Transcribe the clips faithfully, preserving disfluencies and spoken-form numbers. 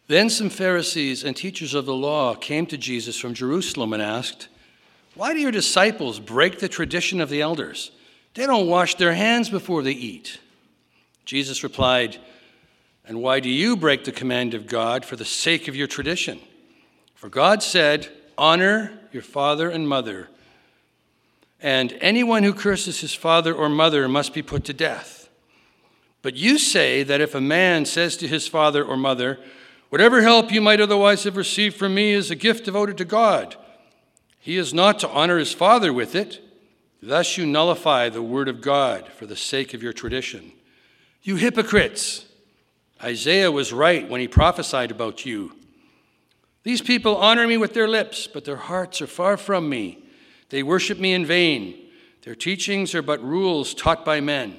Then some Pharisees and teachers of the law came to Jesus from Jerusalem and asked, "Why do your disciples break the tradition of the elders? They don't wash their hands before they eat." Jesus replied, "And why do you break the command of God for the sake of your tradition? For God said, 'Honor your father and mother,' and anyone who curses his father or mother must be put to death. But you say that if a man says to his father or mother, 'Whatever help you might otherwise have received from me is a gift devoted to God,' he is not to honor his father with it. Thus you nullify the word of God for the sake of your tradition. You hypocrites! Isaiah was right when he prophesied about you. 'These people honor me with their lips, but their hearts are far from me. They worship me in vain. Their teachings are but rules taught by men.'"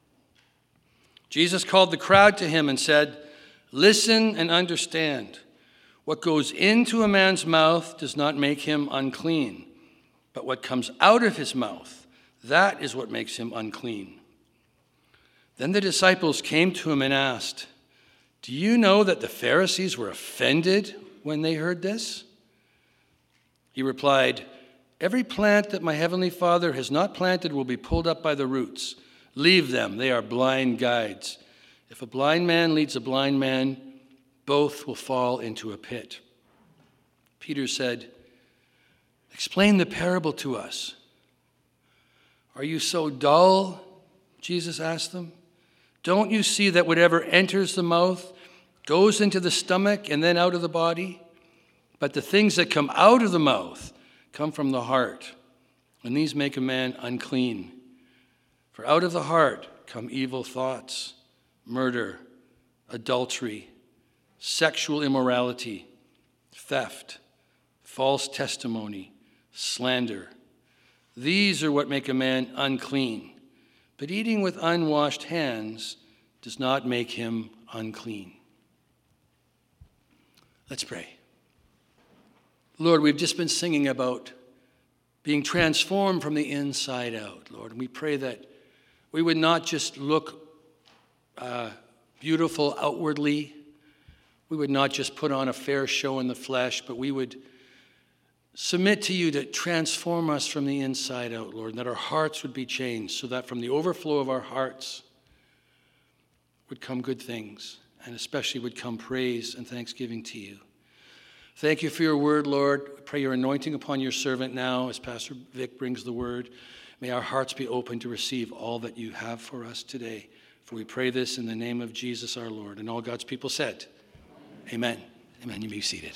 Jesus called the crowd to him and said, "Listen and understand. What goes into a man's mouth does not make him unclean, but what comes out of his mouth, that is what makes him unclean." Then the disciples came to him and asked, "Do you know that the Pharisees were offended when they heard this?" He replied, "Every plant that my heavenly Father has not planted will be pulled up by the roots. Leave them, they are blind guides. If a blind man leads a blind man, both will fall into a pit." Peter said, "Explain the parable to us." "Are you so dull?" Jesus asked them. "Don't you see that whatever enters the mouth goes into the stomach and then out of the body? But the things that come out of the mouth come from the heart, and these make a man unclean. For out of the heart come evil thoughts, murder, adultery, sexual immorality, theft, false testimony, slander. These are what make a man unclean. But eating with unwashed hands does not make him unclean." Let's pray. Lord, we've just been singing about being transformed from the inside out, Lord. And we pray that we would not just look uh, beautiful outwardly. We would not just put on a fair show in the flesh, but we would submit to you to transform us from the inside out, Lord, and that our hearts would be changed so that from the overflow of our hearts would come good things, and especially would come praise and thanksgiving to you. Thank you for your word, Lord. I pray your anointing upon your servant now as Pastor Vic brings the word. May our hearts be open to receive all that you have for us today. For we pray this in the name of Jesus our Lord. And all God's people said, Amen. Amen. You may be seated.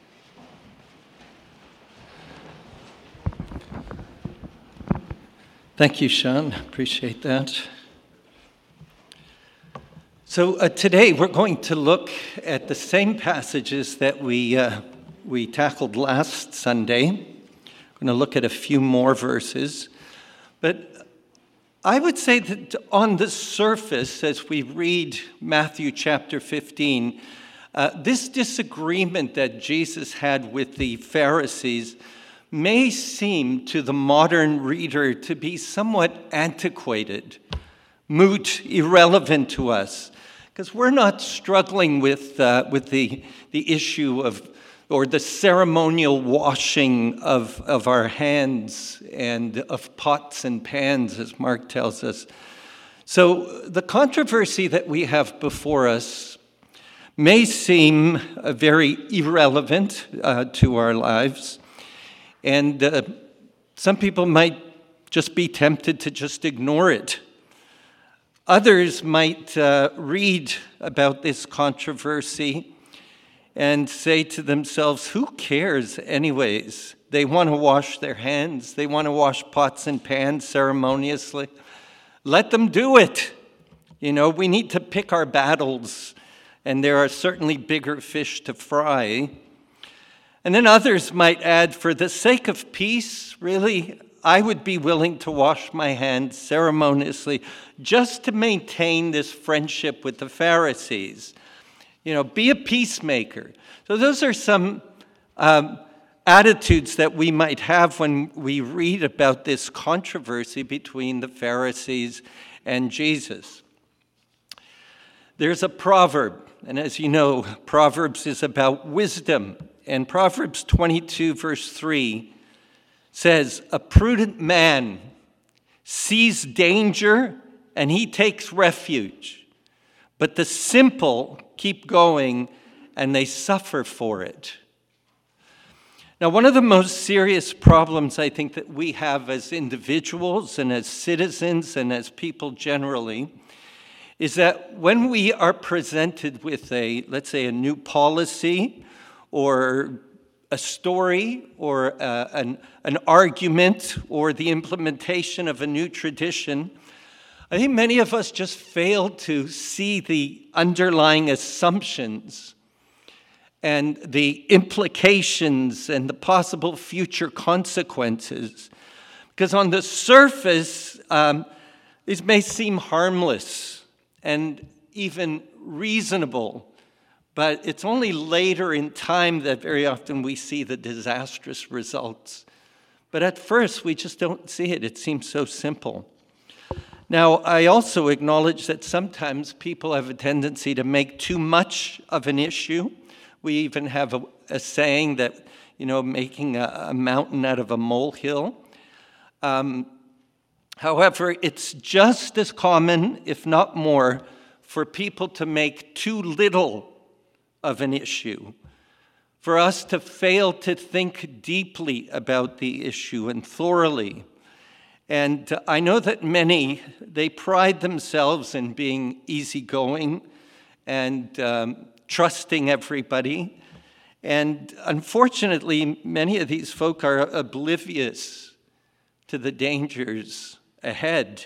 Thank you, Sean. Appreciate that. So uh, today we're going to look at the same passages that we uh, we tackled last Sunday. We're going to look at a few more verses. But I would say that on the surface, as we read Matthew chapter fifteen, uh, this disagreement that Jesus had with the Pharisees may seem to the modern reader to be somewhat antiquated, moot, irrelevant to us, because we're not struggling with uh, with the the issue of or the ceremonial washing of of our hands and of pots and pans, as Mark tells us. So the controversy that we have before us may seem uh, very irrelevant uh, to our lives. And uh, some people might just be tempted to just ignore it. Others might uh, read about this controversy and say to themselves, who cares anyways? They want to wash their hands. They want to wash pots and pans ceremoniously. Let them do it. You know, we need to pick our battles, and there are certainly bigger fish to fry. And then others might add, for the sake of peace, really, I would be willing to wash my hands ceremoniously just to maintain this friendship with the Pharisees. You know, be a peacemaker. So those are some um, attitudes that we might have when we read about this controversy between the Pharisees and Jesus. There's a proverb And as you know, Proverbs is about wisdom. And Proverbs twenty-two, verse three says, "A prudent man sees danger and he takes refuge. But the simple keep going and they suffer for it." Now, one of the most serious problems I think that we have as individuals and as citizens and as people generally is that when we are presented with a, let's say, a new policy or a story or uh, an, an argument or the implementation of a new tradition, I think many of us just fail to see the underlying assumptions and the implications and the possible future consequences. Because on the surface, um, these may seem harmless and even reasonable, but it's only later in time that very often we see the disastrous results. But at first, we just don't see it. It seems so simple. Now, I also acknowledge that sometimes people have a tendency to make too much of an issue. We even have a, a saying that, you know, making a, a mountain out of a molehill. Um, however, it's just as common, if not more, for people to make too little of an issue, for us to fail to think deeply about the issue and thoroughly. And I know that many, they pride themselves in being easygoing and um, trusting everybody. And unfortunately, many of these folk are oblivious to the dangers ahead.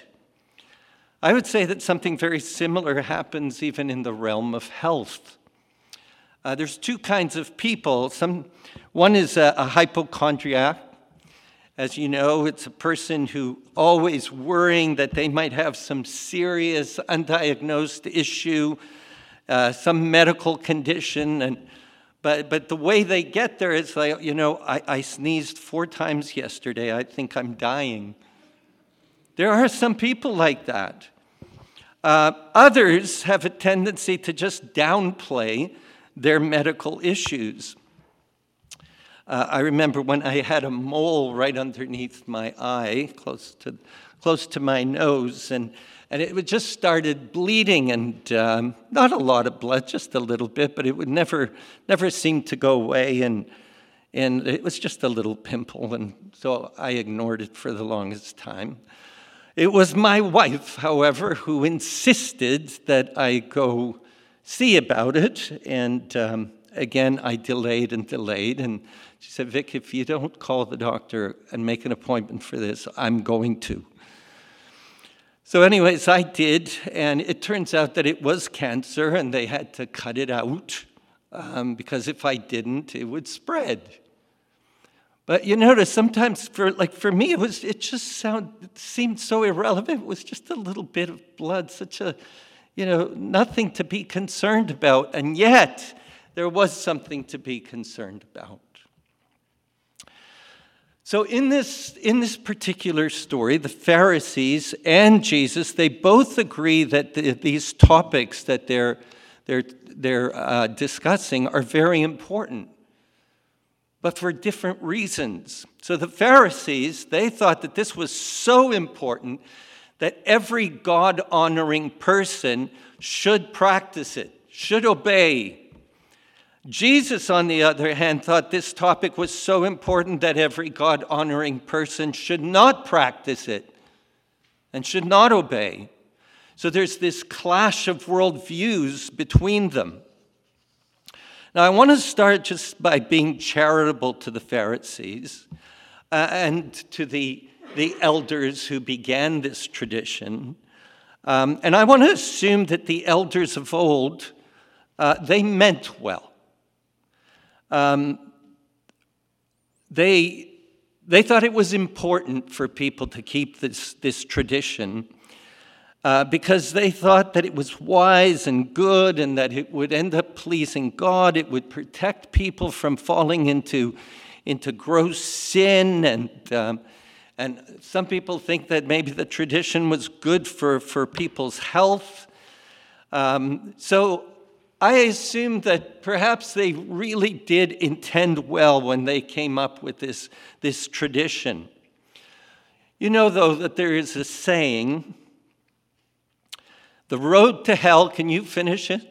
I would say that something very similar happens even in the realm of health. Uh, there's two kinds of people. Some, one is a, a hypochondriac. As you know, it's a person who always worrying that they might have some serious undiagnosed issue, uh, some medical condition. And but but the way they get there is like, you know, I, I sneezed four times yesterday. I think I'm dying. There are some people like that. Uh, others have a tendency to just downplay their medical issues. Uh, I remember when I had a mole right underneath my eye, close to close to my nose, and, and it would just started bleeding, and um, not a lot of blood, just a little bit, but it would never never seem to go away, and and it was just a little pimple, and so I ignored it for the longest time. It was my wife, however, who insisted that I go see about it, and um, again, I delayed and delayed, and she said, "Vic, if you don't call the doctor and make an appointment for this, I'm going to." So anyways, I did, and it turns out that it was cancer, and they had to cut it out, um, because if I didn't, it would spread. But you notice sometimes, for like for me, it was it just sound it seemed so irrelevant. It was just a little bit of blood, such a, you know, nothing to be concerned about, and yet there was something to be concerned about. So in this in this particular story, the Pharisees and Jesus, they both agree that the, these topics that they're they're they're uh, discussing are very important, but for different reasons. So the Pharisees, they thought that this was so important that every God-honoring person should practice it, should obey. Jesus, on the other hand, thought this topic was so important that every God-honoring person should not practice it and should not obey. So there's this clash of worldviews between them. Now, I want to start just by being charitable to the Pharisees uh, and to the, the elders who began this tradition. Um, and I want to assume that the elders of old, uh, they meant well. Um, they, they thought it was important for people to keep this, this tradition uh, because they thought that it was wise and good and that it would end up pleasing God. It would protect people from falling into, into gross sin. And, um, and some people think that maybe the tradition was good for, for people's health. Um, so I assume that perhaps they really did intend well when they came up with this, this tradition. You know, though, that there is a saying, the road to hell, can you finish it?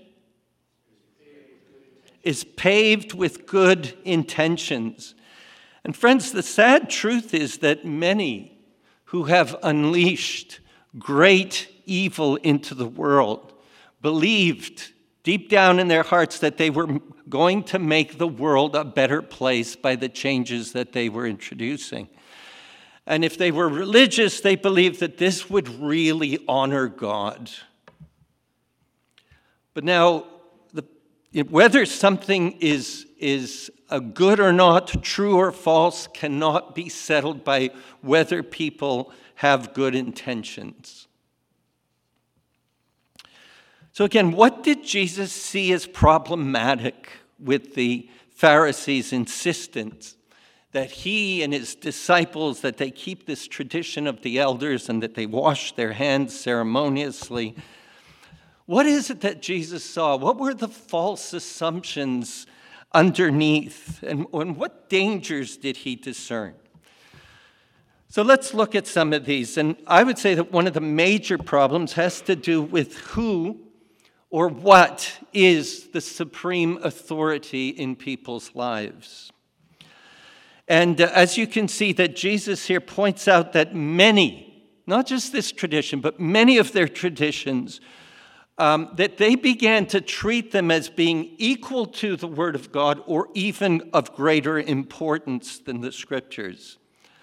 Is paved with good intentions. And friends, the sad truth is that many who have unleashed great evil into the world believed deep down in their hearts that they were going to make the world a better place by the changes that they were introducing. And if they were religious, they believed that this would really honor God. But now, the, whether something is, is a good or not, true or false, cannot be settled by whether people have good intentions. So again, what did Jesus see as problematic with the Pharisees' insistence that he and his disciples, that they keep this tradition of the elders and that they wash their hands ceremoniously? What is it that Jesus saw? What were the false assumptions underneath? And, and what dangers did he discern? So let's look at some of these. And I would say that one of the major problems has to do with who or what is the supreme authority in people's lives. And uh, as you can see, that Jesus here points out that many, not just this tradition, but many of their traditions, um, that they began to treat them as being equal to the Word of God or even of greater importance than the Scriptures.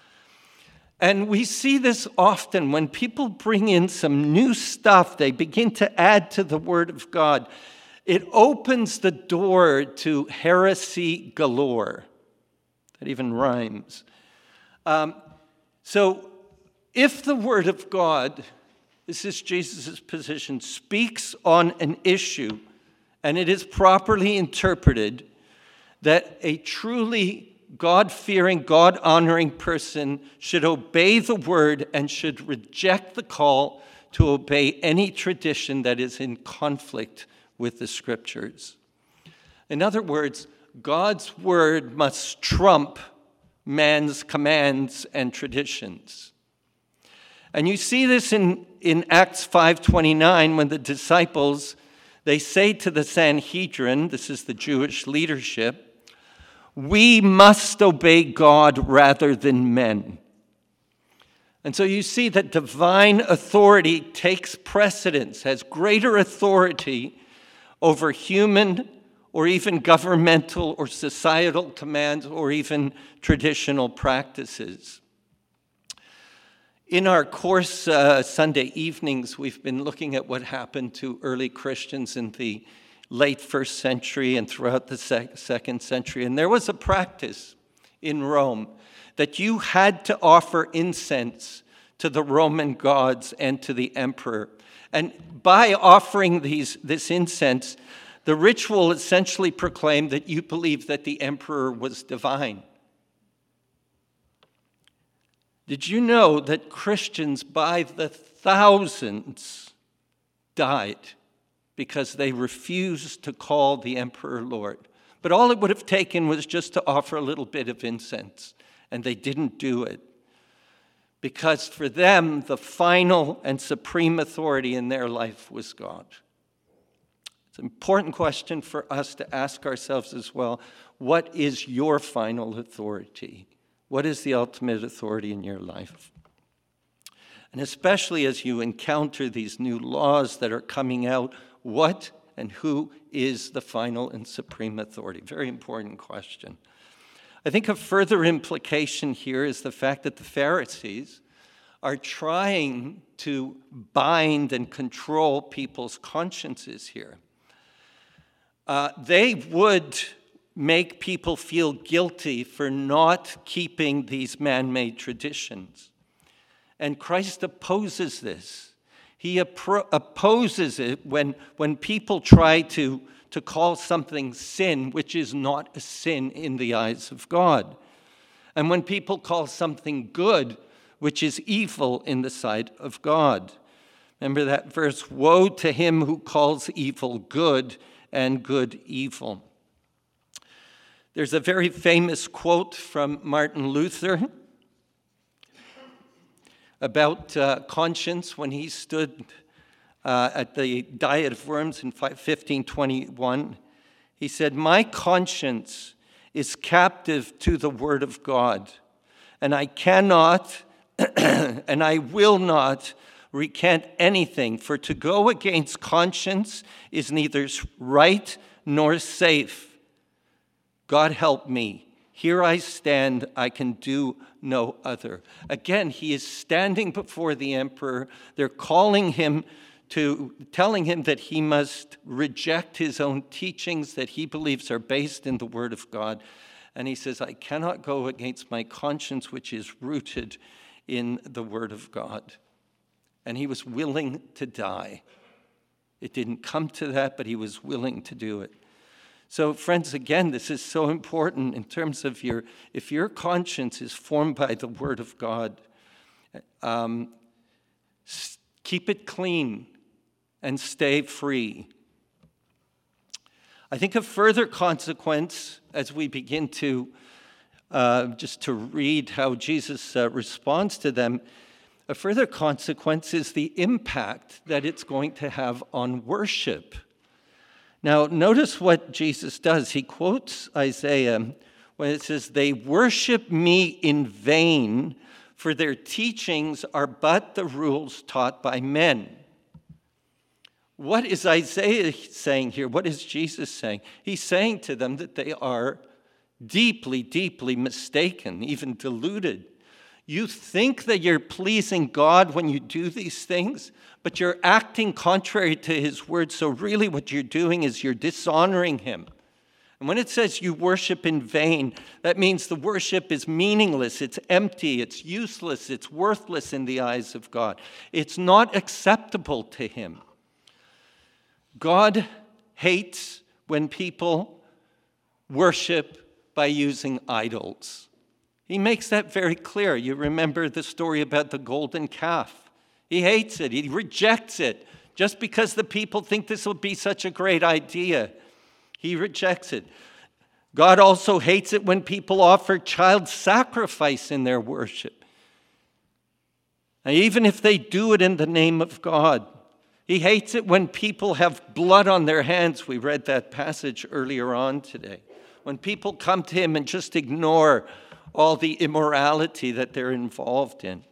And we see this often when people bring in some new stuff, they begin to add to the Word of God. It opens the door to heresy galore. That even rhymes. Um, so if the Word of God, this is Jesus' position, speaks on an issue and it is properly interpreted, that a truly God-fearing, God-honoring person should obey the Word and should reject the call to obey any tradition that is in conflict with the Scriptures. In other words, God's Word must trump man's commands and traditions. And you see this in, in Acts five twenty-nine when the disciples, they say to the Sanhedrin, this is the Jewish leadership, we must obey God rather than men. And so you see that divine authority takes precedence, has greater authority over human or even governmental or societal commands or even traditional practices. In our course, uh, Sunday evenings, we've been looking at what happened to early Christians in the late first century and throughout the sec- second century. And there was a practice in Rome that you had to offer incense to the Roman gods and to the emperor. And by offering these, this incense, the ritual essentially proclaimed that you believed that the emperor was divine. Did you know that Christians by the thousands died because they refused to call the emperor Lord? But all it would have taken was just to offer a little bit of incense, and they didn't do it. Because for them, the final and supreme authority in their life was God. It's an important question for us to ask ourselves as well. What is your final authority? What is the ultimate authority in your life? And especially as you encounter these new laws that are coming out, what and who is the final and supreme authority? Very important question. I think a further implication here is the fact that the Pharisees are trying to bind and control people's consciences here. Uh, they would make people feel guilty for not keeping these man-made traditions. And Christ opposes this. He appro- opposes it when, when people try to, to call something sin, which is not a sin in the eyes of God. And when people call something good, which is evil in the sight of God. Remember that verse, woe to him who calls evil good and good evil. There's a very famous quote from Martin Luther about uh, conscience when he stood uh, at the Diet of Worms in fifteen twenty-one. He said, "My conscience is captive to the word of God, and I cannot and I will not recant anything, for to go against conscience is neither right nor safe. God help me. Here I stand, I can do no other." Again, he is standing before the emperor. They're calling him to, telling him that he must reject his own teachings that he believes are based in the Word of God. And he says, I cannot go against my conscience, which is rooted in the Word of God. And he was willing to die. It didn't come to that, but he was willing to do it. So, friends, again, this is so important in terms of your, if your conscience is formed by the Word of God, um, keep it clean and stay free. I think a further consequence, as we begin to uh, just to read how Jesus uh, responds to them, a further consequence is the impact that it's going to have on worship. Now, notice what Jesus does. He quotes Isaiah when it says, "They worship me in vain, for their teachings are but the rules taught by men." What is Isaiah saying here? What is Jesus saying? He's saying to them that they are deeply, deeply mistaken, even deluded. You think that you're pleasing God when you do these things, but you're acting contrary to his word. So really what you're doing is you're dishonoring him. And when it says you worship in vain, that means the worship is meaningless, it's empty, it's useless, it's worthless in the eyes of God. It's not acceptable to him. God hates when people worship by using idols. He makes that very clear. You remember the story about the golden calf. He hates it. He rejects it. Just because the people think this will be such a great idea, he rejects it. God also hates it when people offer child sacrifice in their worship. And even if they do it in the name of God, he hates it when people have blood on their hands. We read that passage earlier on today. When people come to him and just ignore all the immorality that they're involved in.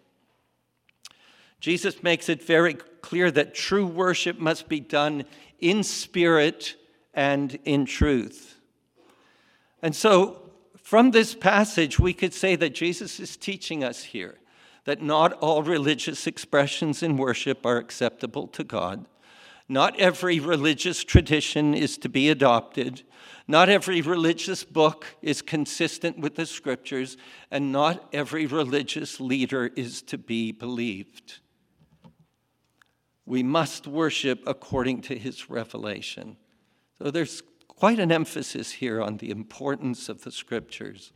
Jesus makes it very clear that true worship must be done in spirit and in truth. And so from this passage, we could say that Jesus is teaching us here that not all religious expressions in worship are acceptable to God. Not every religious tradition is to be adopted. Not every religious book is consistent with the scriptures, and not every religious leader is to be believed. We must worship according to his revelation. So there's quite an emphasis here on the importance of the scriptures.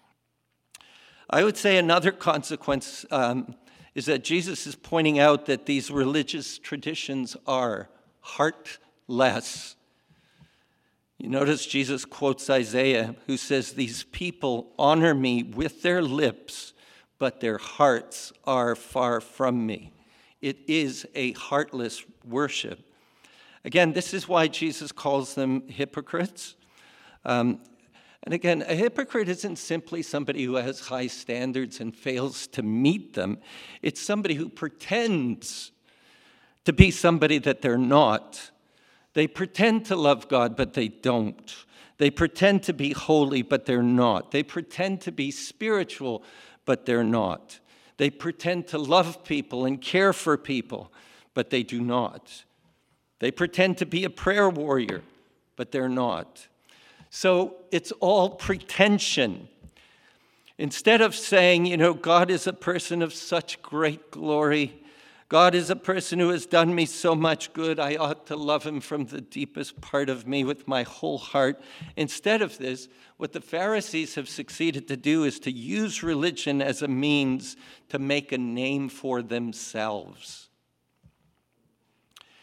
I would say another consequence um, is that Jesus is pointing out that these religious traditions are heartless. You notice Jesus quotes Isaiah, who says, "These people honor me with their lips, but their hearts are far from me." It is a heartless worship. Again, this is why Jesus calls them hypocrites. Um, and again, a hypocrite isn't simply somebody who has high standards and fails to meet them. It's somebody who pretends to be somebody that they're not. They pretend to love God, but they don't. They pretend to be holy, but they're not. They pretend to be spiritual, but they're not. They pretend to love people and care for people, but they do not. They pretend to be a prayer warrior, but they're not. So it's all pretension. Instead of saying, you know, God is a person of such great glory, God is a person who has done me so much good, I ought to love him from the deepest part of me with my whole heart. Instead of this, what the Pharisees have succeeded to do is to use religion as a means to make a name for themselves.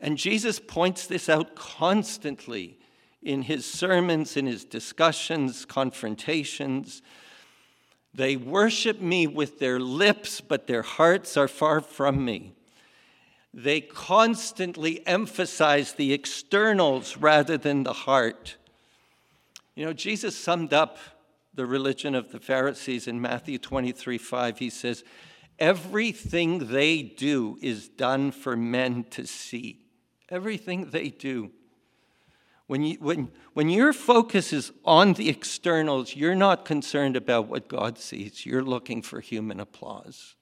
And Jesus points this out constantly in his sermons, in his discussions, confrontations. They worship me with their lips, but their hearts are far from me. They constantly emphasize the externals rather than the heart. You know, Jesus summed up the religion of the Pharisees in Matthew twenty-three five. He says, everything they do is done for men to see. Everything they do. When, you, when, when your focus is on the externals, you're not concerned about what God sees. You're looking for human applause.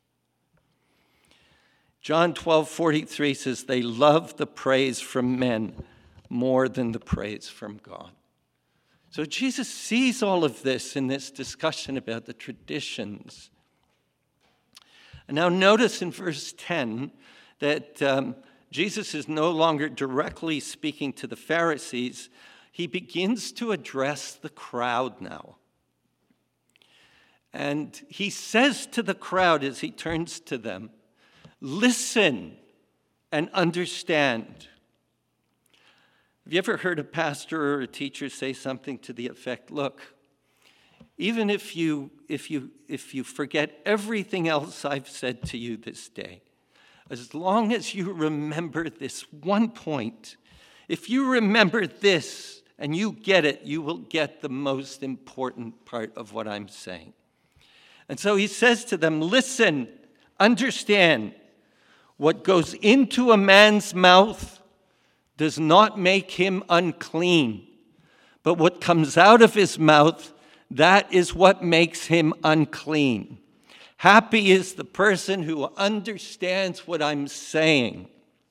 John twelve forty-three says, they love the praise from men more than the praise from God. So Jesus sees all of this in this discussion about the traditions. And now notice in verse ten that um, Jesus is no longer directly speaking to the Pharisees. He begins to address the crowd now. And he says to the crowd as he turns to them, listen and understand. Have you ever heard a pastor or a teacher say something to the effect, look, even if you, if you, if you forget everything else I've said to you this day, as long as you remember this one point, if you remember this and you get it, you will get the most important part of what I'm saying. And so he says to them, listen, understand, what goes into a man's mouth does not make him unclean, but what comes out of his mouth, that is what makes him unclean. Happy is the person who understands what I'm saying.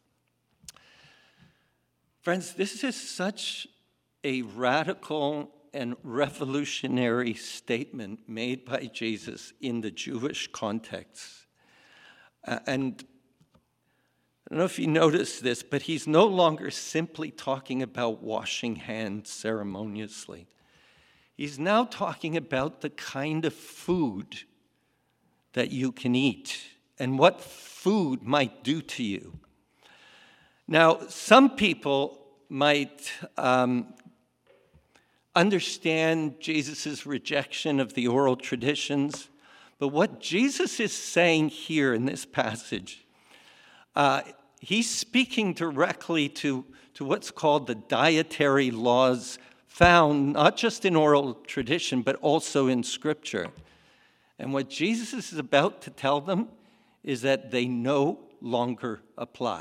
Friends, this is such a radical and revolutionary statement made by Jesus in the Jewish context. Uh, and I don't know if you noticed this, but he's no longer simply talking about washing hands ceremoniously. He's now talking about the kind of food that you can eat and what food might do to you. Now, some people might um, understand Jesus' rejection of the oral traditions, but what Jesus is saying here in this passage, uh, he's speaking directly to, to what's called the dietary laws found not just in oral tradition, but also in Scripture. And what Jesus is about to tell them is that they no longer apply.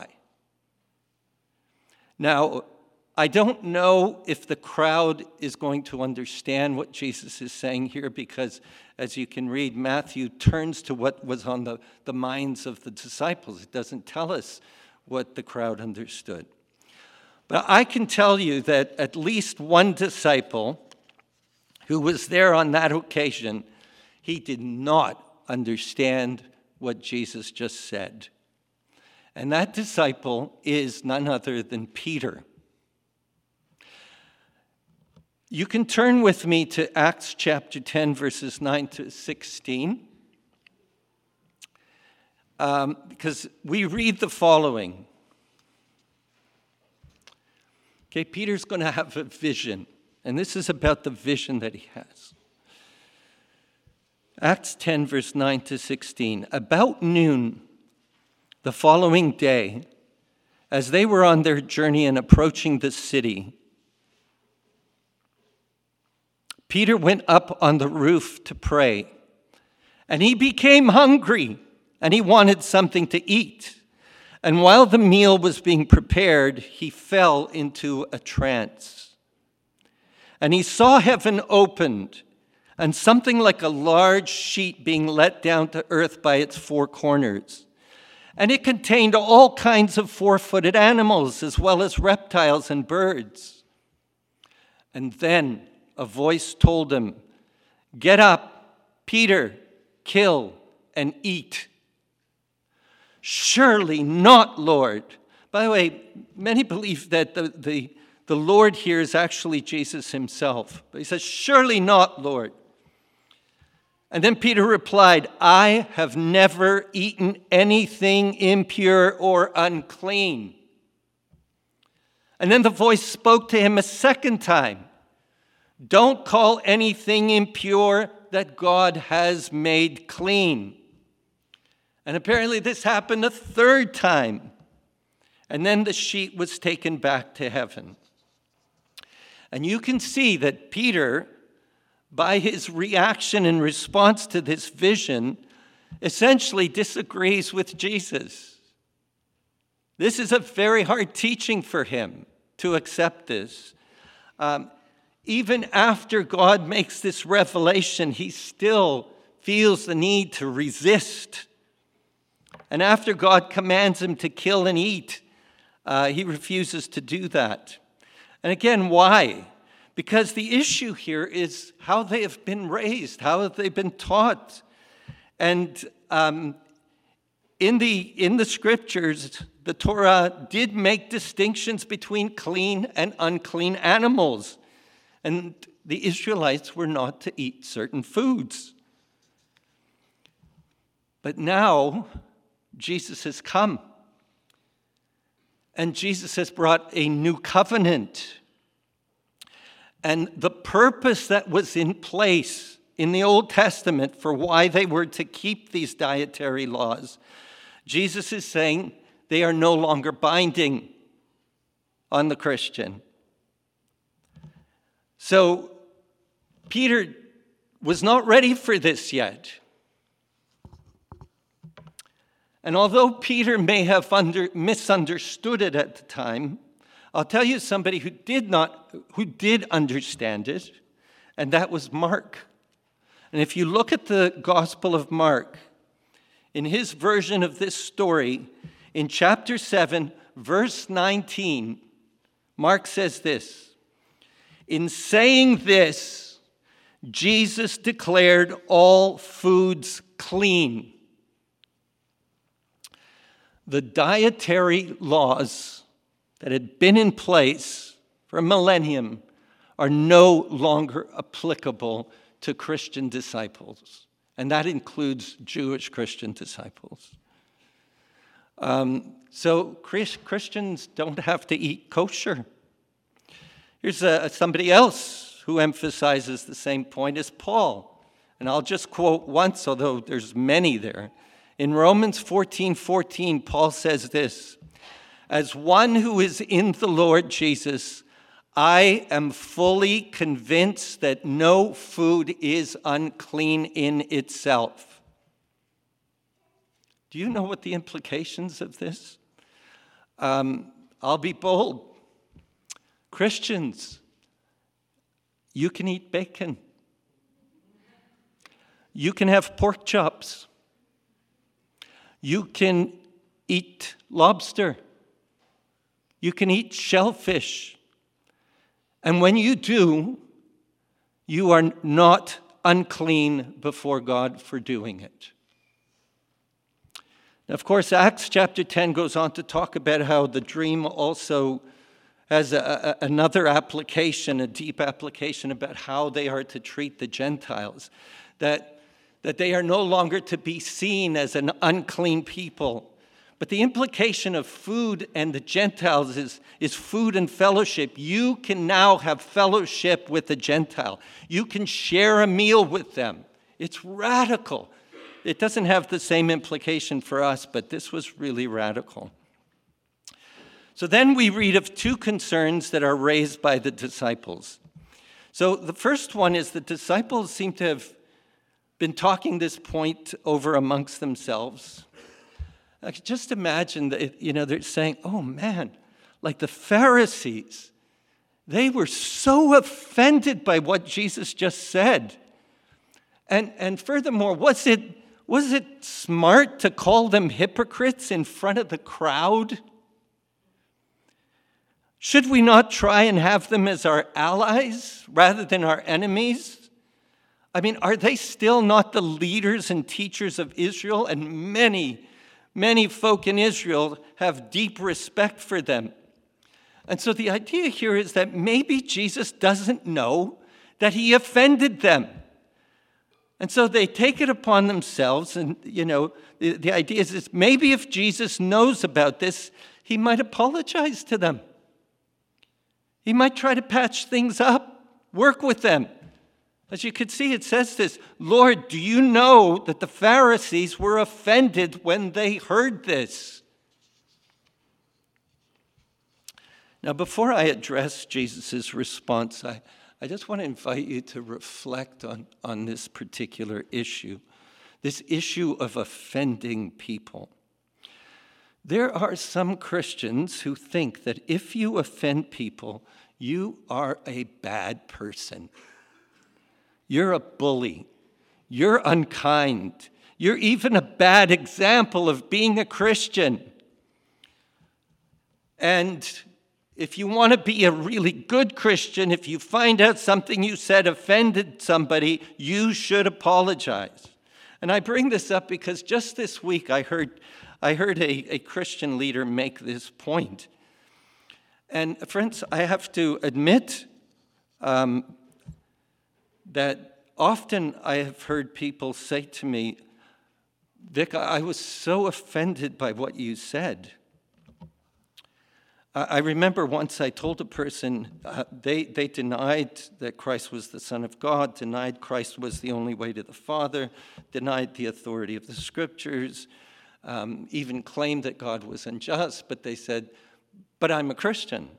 Now, I don't know if the crowd is going to understand what Jesus is saying here because, as you can read, Matthew turns to what was on the, the minds of the disciples. It doesn't tell us what the crowd understood. But I can tell you that at least one disciple who was there on that occasion, he did not understand what Jesus just said. And that disciple is none other than Peter. You can turn with me to Acts chapter ten, verses nine to sixteen. Um, because we read the following. Okay, Peter's going to have a vision, and this is about the vision that he has. Acts ten, verse nine to sixteen. About noon the following day, as they were on their journey and approaching the city, Peter went up on the roof to pray, and he became hungry, and he wanted something to eat. And while the meal was being prepared, he fell into a trance. And he saw heaven opened, and something like a large sheet being let down to earth by its four corners. And it contained all kinds of four-footed animals, as well as reptiles and birds. And then a voice told him, "Get up, Peter, kill and eat." "Surely not, Lord." By the way, many believe that the, the, the Lord here is actually Jesus himself. But he says, "Surely not, Lord." And then Peter replied, "I have never eaten anything impure or unclean." And then the voice spoke to him a second time. Don't call anything impure that God has made clean. And apparently this happened a third time. And then the sheet was taken back to heaven. And you can see that Peter, by his reaction in response to this vision, essentially disagrees with Jesus. This is a very hard teaching for him to accept this. Um, even after God makes this revelation, he still feels the need to resist. And after God commands him to kill and eat, uh, he refuses to do that. And again, why? Because the issue here is how they have been raised, how have they been taught. And um, in the in the scriptures, the Torah did make distinctions between clean and unclean animals. And the Israelites were not to eat certain foods. But now, Jesus has come. And Jesus has brought a new covenant. And the purpose that was in place in the Old Testament for why they were to keep these dietary laws, Jesus is saying they are no longer binding on the Christian. So Peter was not ready for this yet. And although Peter may have under, misunderstood it at the time, I'll tell you somebody who did not, who did understand it, and that was Mark. And if you look at the Gospel of Mark, in his version of this story, in chapter seven, verse nineteen, Mark says this: in saying this, Jesus declared all foods clean. The dietary laws that had been in place for a millennium are no longer applicable to Christian disciples. And that includes Jewish Christian disciples. Um, so Chris, Christians don't have to eat kosher. Here's a, somebody else who emphasizes the same point as Paul. And I'll just quote once, although there's many there. In Romans fourteen fourteen, Paul says this: as one who is in the Lord Jesus, I am fully convinced that no food is unclean in itself. Do you know what the implications of this? Um, I'll be bold. Christians, you can eat bacon. You can have pork chops. You can eat lobster. You can eat shellfish. And when you do, you are not unclean before God for doing it. Now, of course, Acts chapter ten goes on to talk about how the dream also has a, a, another application, a deep application about how they are to treat the Gentiles. That that they are no longer to be seen as an unclean people. But the implication of food and the Gentiles is, is food and fellowship. You can now have fellowship with the Gentile. You can share a meal with them. It's radical. It doesn't have the same implication for us, but this was really radical. So then we read of two concerns that are raised by the disciples. So the first one is the disciples seem to have been talking this point over amongst themselves. I could just imagine that, you know, they're saying, oh man, like the Pharisees, they were so offended by what Jesus just said. And and furthermore, was it was it smart to call them hypocrites in front of the crowd? Should we not try and have them as our allies rather than our enemies? I mean, are they still not the leaders and teachers of Israel? And many, many folk in Israel have deep respect for them. And so the idea here is that maybe Jesus doesn't know that he offended them. And so they take it upon themselves. And, you know, the, the idea is, is maybe if Jesus knows about this, he might apologize to them. He might try to patch things up, work with them. As you can see, it says this, Lord, do you know that the Pharisees were offended when they heard this? Now, before I address Jesus' response, I, I just want to invite you to reflect on, on this particular issue, this issue of offending people. There are some Christians who think that if you offend people, you are a bad person. You're a bully. You're unkind. You're even a bad example of being a Christian. And if you want to be a really good Christian, if you find out something you said offended somebody, you should apologize. And I bring this up because just this week I heard, I heard a, a Christian leader make this point. And friends, I have to admit um, that often I have heard people say to me, Vic, I was so offended by what you said. I remember once I told a person, uh, they, they denied that Christ was the Son of God, denied Christ was the only way to the Father, denied the authority of the Scriptures, um, even claimed that God was unjust, but they said, but I'm a Christian.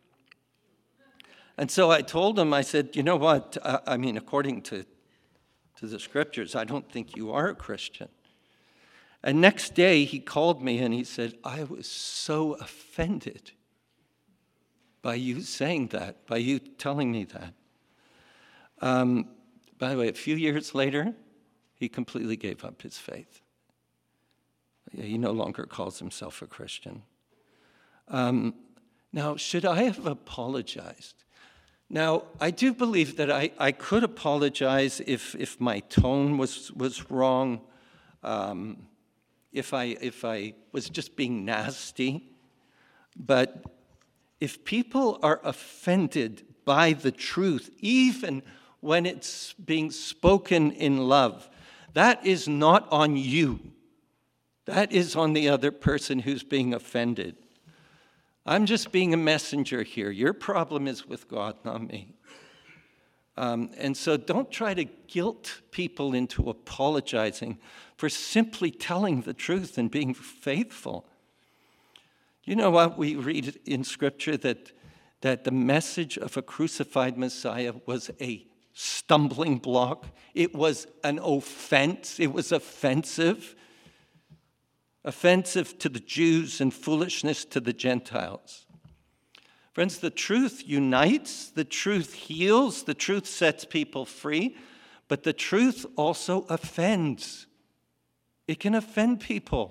And so I told them, I said, you know what, I, I mean, according to, to the Scriptures, I don't think you are a Christian. And next day he called me and he said, I was so offended by you saying that, by you telling me that. Um, by the way, a few years later, he completely gave up his faith. He no longer calls himself a Christian. Um, now, should I have apologized? Now, I do believe that I, I could apologize if, if my tone was, was wrong, um, if I, if I was just being nasty. But if people are offended by the truth, even when it's being spoken in love, that is not on you. That is on the other person who's being offended. I'm just being a messenger here. Your problem is with God, not me. Um, and so don't try to guilt people into apologizing for simply telling the truth and being faithful. You know what? We read in Scripture that, that the message of a crucified Messiah was a stumbling block. It was an offense. It was offensive. Offensive to the Jews and foolishness to the Gentiles. Friends, the truth unites, the truth heals, the truth sets people free, but the truth also offends. It can offend people.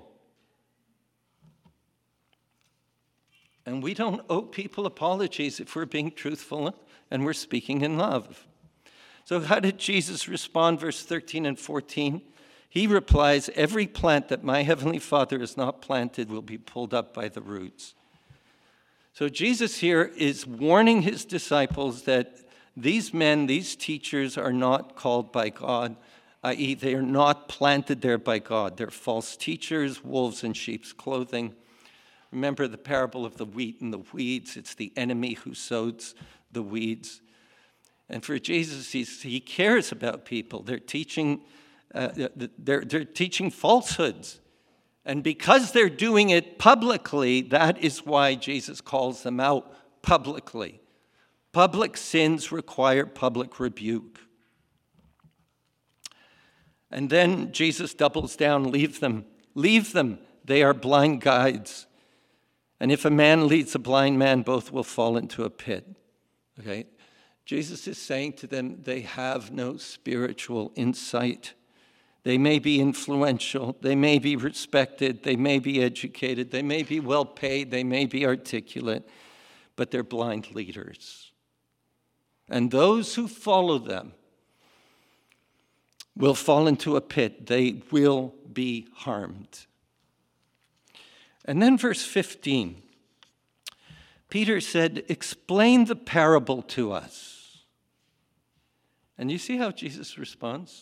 And we don't owe people apologies if we're being truthful and we're speaking in love. So how did Jesus respond? Verse thirteen and fourteen. He replies, every plant that my heavenly Father has not planted will be pulled up by the roots. So Jesus here is warning his disciples that these men, these teachers are not called by God, that is they are not planted there by God. They're false teachers, wolves in sheep's clothing. Remember the parable of the wheat and the weeds. It's the enemy who sows the weeds. And for Jesus, he's, he cares about people. They're teaching, uh, they're, they're teaching falsehoods. And because they're doing it publicly, that is why Jesus calls them out publicly. Public sins require public rebuke. And then Jesus doubles down, leave them, leave them. They are blind guides. And if a man leads a blind man, both will fall into a pit. Okay? Jesus is saying to them, they have no spiritual insight. They may be influential. They may be respected. They may be educated. They may be well paid. They may be articulate. But they're blind leaders. And those who follow them will fall into a pit. They will be harmed. And then verse fifteen, Peter said, explain the parable to us. And you see how Jesus responds?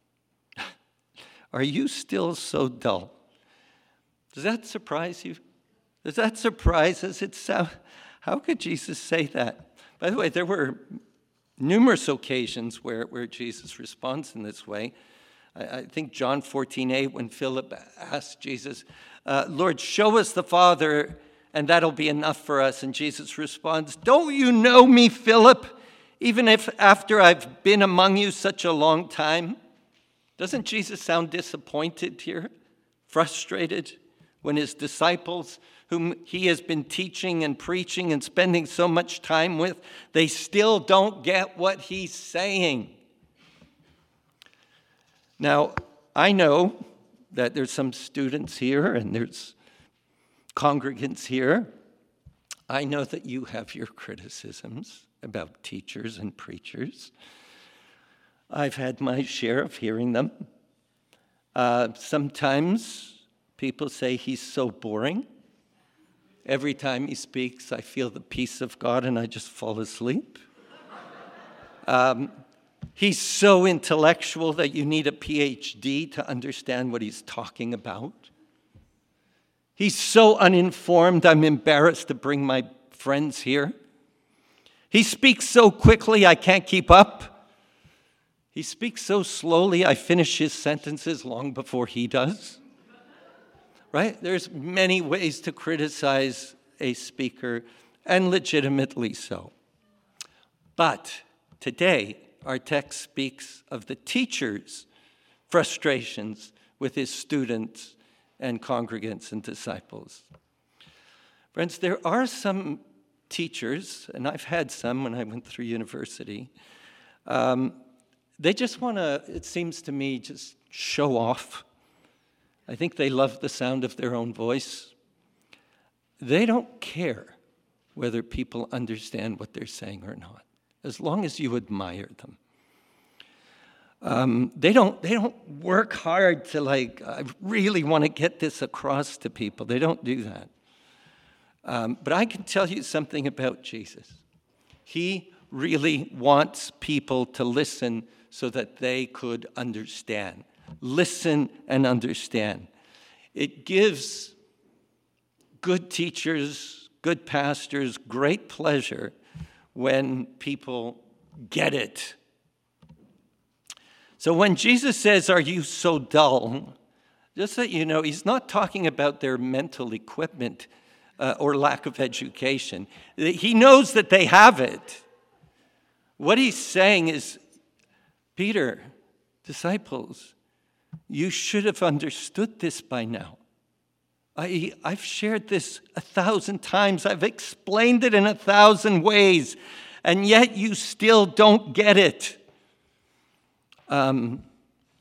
Are you still so dull? Does that surprise you? Does that surprise us? It's, uh, how could Jesus say that? By the way, there were numerous occasions where, where Jesus responds in this way. I, I think John fourteen eight, when Philip asked Jesus, uh, Lord, show us the Father, and that'll be enough for us. And Jesus responds, don't you know me, Philip, even if after I've been among you such a long time? Doesn't Jesus sound disappointed here, frustrated, when his disciples, whom he has been teaching and preaching and spending so much time with, they still don't get what he's saying? Now, I know that there's some students here and there's congregants here. I know that you have your criticisms about teachers and preachers. I've had my share of hearing them. Uh, sometimes people say he's so boring. Every time he speaks, I feel the peace of God and I just fall asleep. Um, he's so intellectual that you need a P H D to understand what he's talking about. He's so uninformed, I'm embarrassed to bring my friends here. He speaks so quickly, I can't keep up. He speaks so slowly, I finish his sentences long before he does. Right? There's many ways to criticize a speaker, and legitimately so. But today, our text speaks of the teacher's frustrations with his students and congregants and disciples. Friends, there are some teachers, and I've had some when I went through university, um, they just want to, it seems to me, just show off. I think they love the sound of their own voice. They don't care whether people understand what they're saying or not, as long as you admire them. Um, they don't, they don't work hard to, like, I really want to get this across to people. They don't do that. Um, but I can tell you something about Jesus. He really wants people to listen so that they could understand. Listen and understand. It gives good teachers, good pastors, great pleasure when people get it. So when Jesus says, are you so dull? Just so you know, he's not talking about their mental equipment uh, or lack of education. He knows that they have it. What he's saying is, Peter, disciples, you should have understood this by now. I, I've shared this a thousand times. I've explained it in a thousand ways, and yet you still don't get it. Um,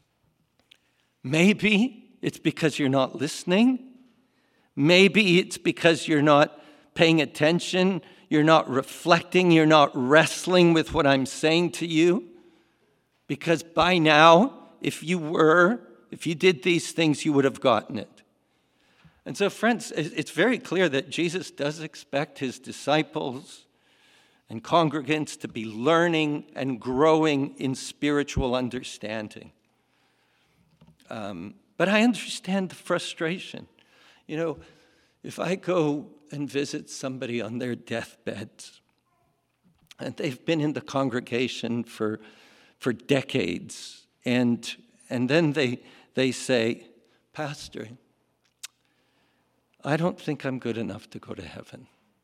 maybe it's because you're not listening. Maybe it's because you're not paying attention. You're not reflecting. You're not wrestling with what I'm saying to you. Because by now, if you were, if you did these things, you would have gotten it. And so, friends, it's very clear that Jesus does expect his disciples and congregants to be learning and growing in spiritual understanding. Um, but I understand the frustration. You know, if I go and visit somebody on their deathbeds, and they've been in the congregation for, for decades, and, and then they, they say, Pastor, I don't think I'm good enough to go to heaven.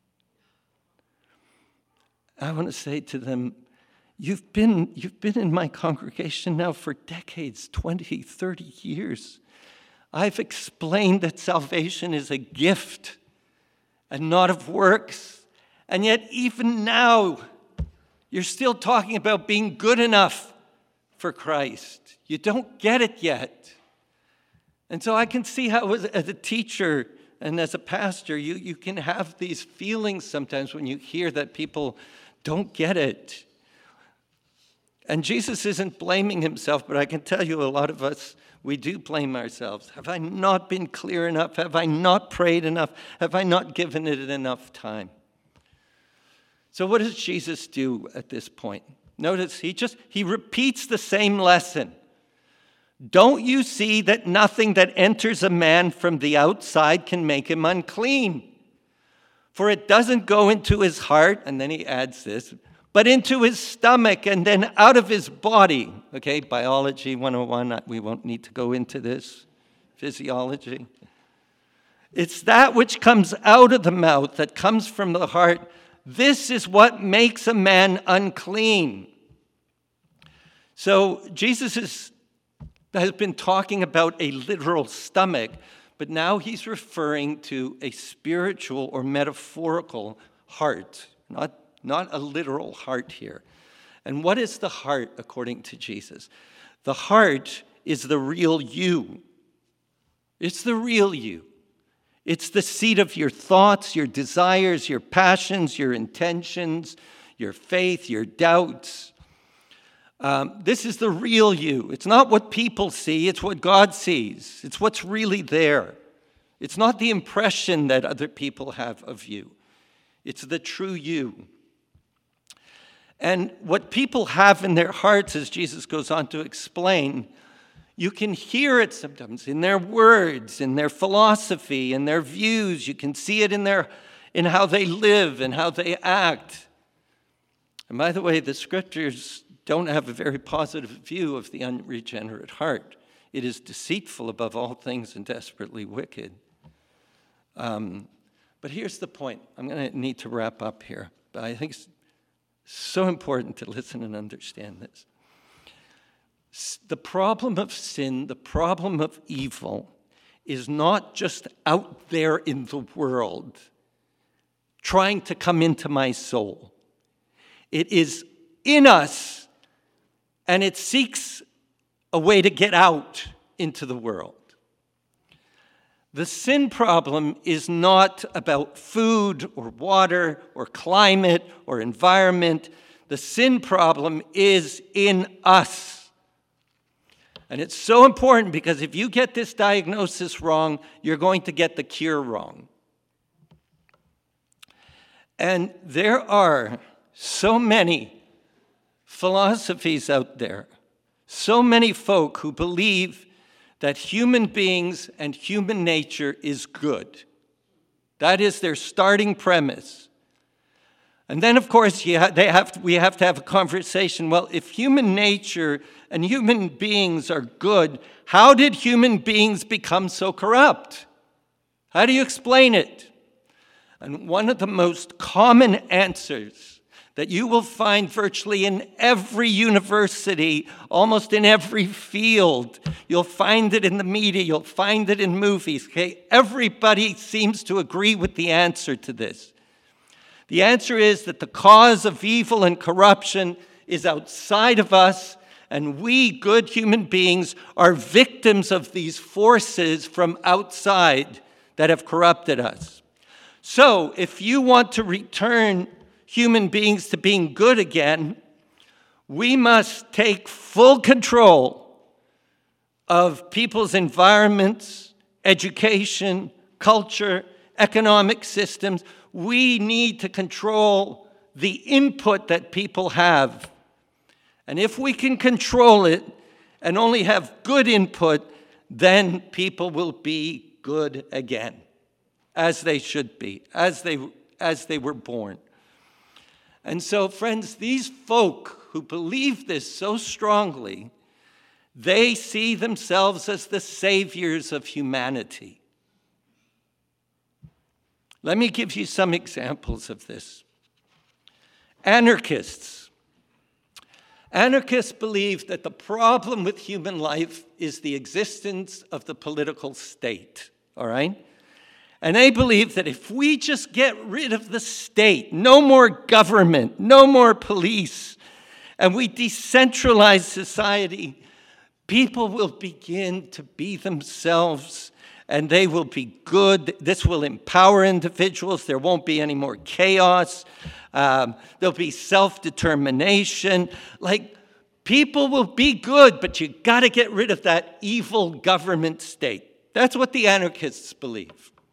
I want to say to them, you've been, you've been in my congregation now for decades, twenty, thirty years. I've explained that salvation is a gift and not of works. And yet even now, you're still talking about being good enough for Christ. You don't get it yet. And so I can see how as a teacher and as a pastor, you, you can have these feelings sometimes when you hear that people don't get it. And Jesus isn't blaming himself, but I can tell you a lot of us, we do blame ourselves. Have I not been clear enough? Have I not prayed enough? Have I not given it enough time? So what does Jesus do at this point? Notice he just, he repeats the same lesson. Don't you see that nothing that enters a man from the outside can make him unclean? For it doesn't go into his heart, and then he adds this, but into his stomach and then out of his body. Okay, biology one oh one, we won't need to go into this. Physiology. It's that which comes out of the mouth, that comes from the heart. This is what makes a man unclean. So Jesus is, has been talking about a literal stomach, but now he's referring to a spiritual or metaphorical heart, not, not a literal heart here. And what is the heart according to Jesus? The heart is the real you. It's the real you. It's the seat of your thoughts, your desires, your passions, your intentions, your faith, your doubts. Um, this is the real you. It's not what people see, it's what God sees. It's what's really there. It's not the impression that other people have of you. It's the true you. And what people have in their hearts, as Jesus goes on to explain, you can hear it sometimes in their words, in their philosophy, in their views. You can see it in their, in how they live and how they act. And by the way, the scriptures don't have a very positive view of the unregenerate heart. It is deceitful above all things and desperately wicked. Um, but here's the point. I'm going to need to wrap up here. But I think it's so important to listen and understand this. The problem of sin, the problem of evil, is not just out there in the world trying to come into my soul. It is in us, and it seeks a way to get out into the world. The sin problem is not about food or water or climate or environment. The sin problem is in us. And it's so important because if you get this diagnosis wrong, you're going to get the cure wrong. And there are so many philosophies out there, so many folk who believe that human beings and human nature is good. That is their starting premise. And then, of course, you ha- they have to, we have to have a conversation. Well, if human nature and human beings are good, how did human beings become so corrupt? How do you explain it? And one of the most common answers that you will find virtually in every university, almost in every field, you'll find it in the media, you'll find it in movies, okay? Everybody seems to agree with the answer to this. The answer is that the cause of evil and corruption is outside of us, and we, good human beings, are victims of these forces from outside that have corrupted us. So, if you want to return human beings to being good again, we must take full control of people's environments, education, culture, economic systems. We need to control the input that people have. And if we can control it and only have good input, then people will be good again, as they should be, as they, as they were born. And so, friends, these folk who believe this so strongly, they see themselves as the saviors of humanity. Let me give you some examples of this. Anarchists. Anarchists believe that the problem with human life is the existence of the political state, all right? And they believe that if we just get rid of the state, no more government, no more police, and we decentralize society, people will begin to be themselves and they will be good. This will empower individuals. There won't be any more chaos. Um, there'll be self-determination. Like, people will be good, but you got to get rid of that evil government state. That's what the anarchists believe.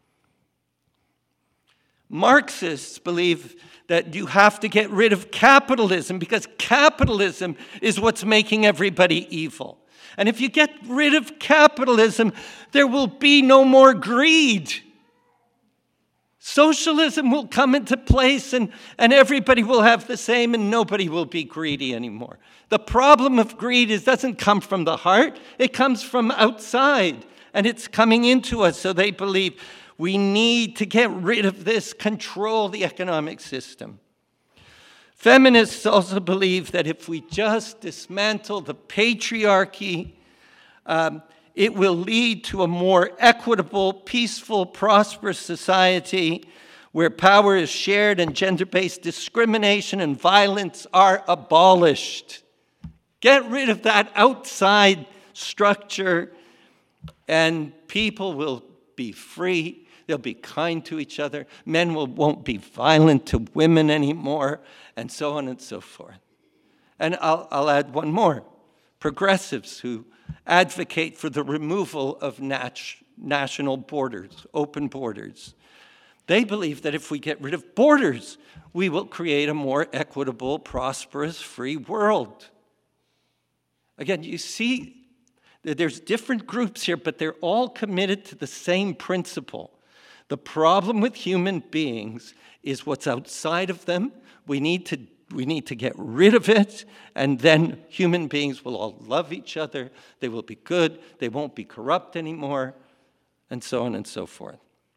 Marxists believe that you have to get rid of capitalism because capitalism is what's making everybody evil. And if you get rid of capitalism, there will be no more greed. Socialism will come into place and, and everybody will have the same and nobody will be greedy anymore. The problem of greed is doesn't come from the heart. It comes from outside and it's coming into us. So they believe we need to get rid of this, control the economic system. Feminists also believe that if we just dismantle the patriarchy, um, it will lead to a more equitable, peaceful, prosperous society where power is shared and gender-based discrimination and violence are abolished. Get rid of that outside structure and people will be free. They'll be kind to each other. Men will, won't be violent to women anymore, and so on and so forth. And I'll, I'll add one more. Progressives who advocate for the removal of nat- national borders, open borders. They believe that if we get rid of borders, we will create a more equitable, prosperous, free world. Again, you see, there's different groups here, but they're all committed to the same principle. The problem with human beings is what's outside of them. We need to We need to get rid of it, and then human beings will all love each other. They will be good. They won't be corrupt anymore, and so on and so forth.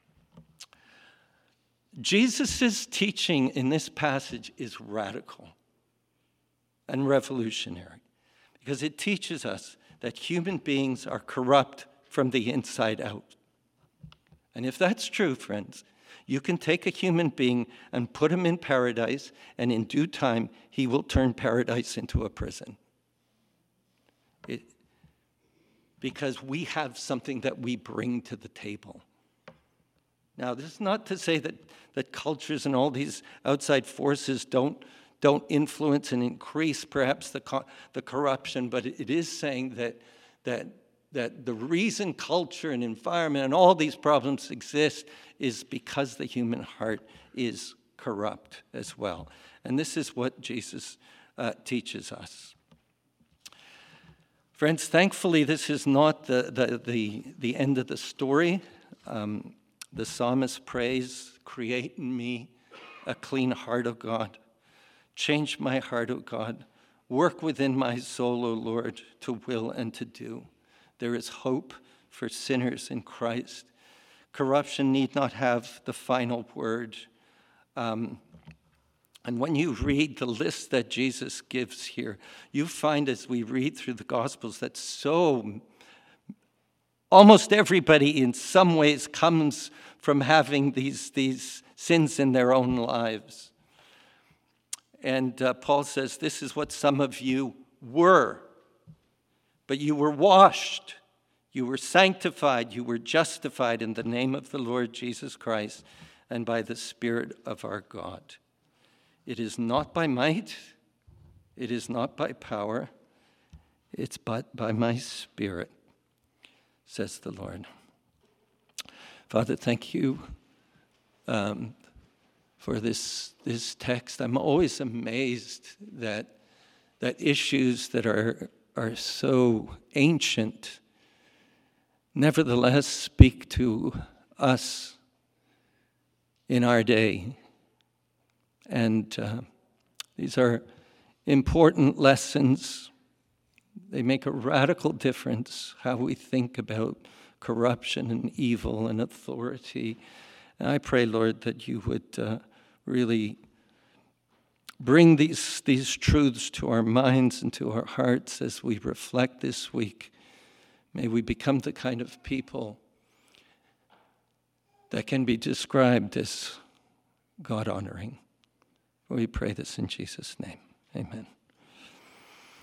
Jesus' teaching in this passage is radical and revolutionary because it teaches us that human beings are corrupt from the inside out. And if that's true, friends, you can take a human being and put him in paradise, and in due time, he will turn paradise into a prison. It, because we have something that we bring to the table. Now, this is not to say that, that cultures and all these outside forces don't, don't influence and increase perhaps the, co- the corruption, but it, it is saying that, that that the reason culture and environment and all these problems exist is because the human heart is corrupt as well. And this is what Jesus uh, teaches us. Friends, thankfully, this is not the, the, the, the end of the story. Um, the psalmist prays, "Create in me a clean heart, O God. Change my heart, O God. Work within my soul, O Lord, to will and to do." There is hope for sinners in Christ. Corruption need not have the final word. Um, and when you read the list that Jesus gives here, you find as we read through the Gospels that so almost everybody in some ways comes from having these, these sins in their own lives. And uh, Paul says, this is what some of you were. But you were washed, you were sanctified, you were justified in the name of the Lord Jesus Christ and by the Spirit of our God. It is not by might, it is not by power, it's but by my Spirit, says the Lord. Father, thank you um, for this, this text. I'm always amazed that, that issues that are are so ancient, nevertheless speak to us in our day. And uh, these are important lessons. They make a radical difference how we think about corruption and evil and authority. And I pray, Lord, that you would uh, really bring these, these truths to our minds and to our hearts as we reflect this week. May we become the kind of people that can be described as God-honoring. We pray this in Jesus' name. Amen.